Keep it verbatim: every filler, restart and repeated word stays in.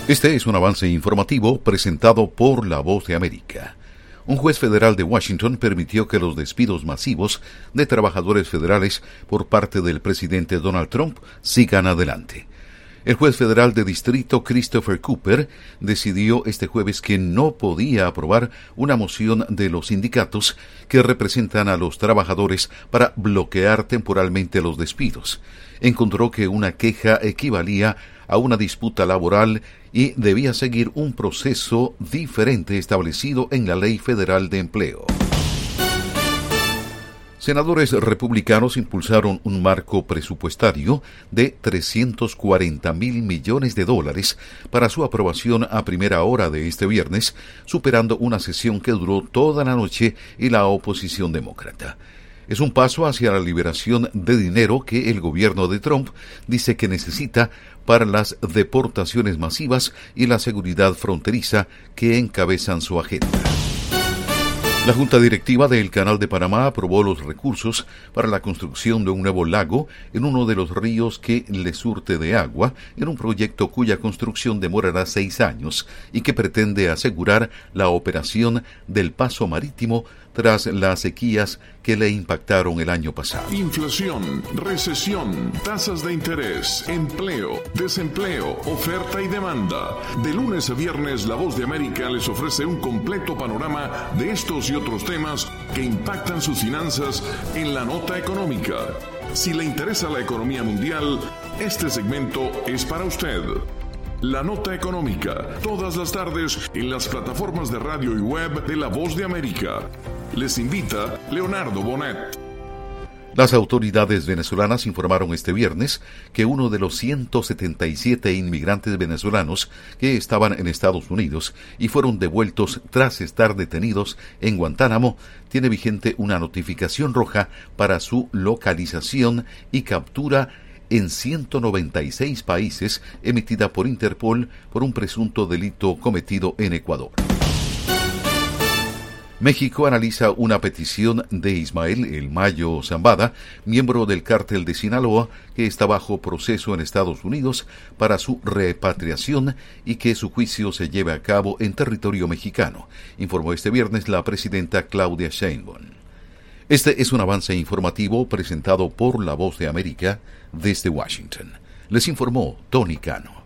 Este es un avance informativo presentado por La Voz de América. Un juez federal de Washington permitió que los despidos masivos de trabajadores federales por parte del presidente Donald Trump sigan adelante. El juez federal de distrito Christopher Cooper decidió este jueves que no podía aprobar una moción de los sindicatos que representan a los trabajadores para bloquear temporalmente los despidos. Encontró que una queja equivalía a una disputa laboral y debía seguir un proceso diferente establecido en la Ley Federal de Empleo. Senadores republicanos impulsaron un marco presupuestario de trescientos cuarenta mil millones de dólares para su aprobación a primera hora de este viernes, superando una sesión que duró toda la noche y la oposición demócrata. Es un paso hacia la liberación de dinero que el gobierno de Trump dice que necesita para las deportaciones masivas y la seguridad fronteriza que encabezan su agenda. La Junta Directiva del Canal de Panamá aprobó los recursos para la construcción de un nuevo lago en uno de los ríos que le surte de agua, en un proyecto cuya construcción demorará seis años y que pretende asegurar la operación del paso marítimo tras las sequías que le impactaron el año pasado. Inflación, recesión, tasas de interés, empleo, desempleo, oferta y demanda. De lunes a viernes, La Voz de América les ofrece un completo panorama de estos y otros temas que impactan sus finanzas en la nota económica. Si le interesa la economía mundial, este segmento es para usted. La Nota Económica, todas las tardes en las plataformas de radio y web de La Voz de América. Les invita Leonardo Bonet. Las autoridades venezolanas informaron este viernes que uno de los ciento setenta y siete inmigrantes venezolanos que estaban en Estados Unidos y fueron devueltos tras estar detenidos en Guantánamo tiene vigente una notificación roja para su localización y captura en ciento noventa y seis países, emitida por Interpol por un presunto delito cometido en Ecuador. México analiza una petición de Ismael El Mayo Zambada, miembro del cártel de Sinaloa, que está bajo proceso en Estados Unidos para su repatriación y que su juicio se lleve a cabo en territorio mexicano, informó este viernes la presidenta Claudia Sheinbaum. Este es un avance informativo presentado por La Voz de América desde Washington. Les informó Tony Cano.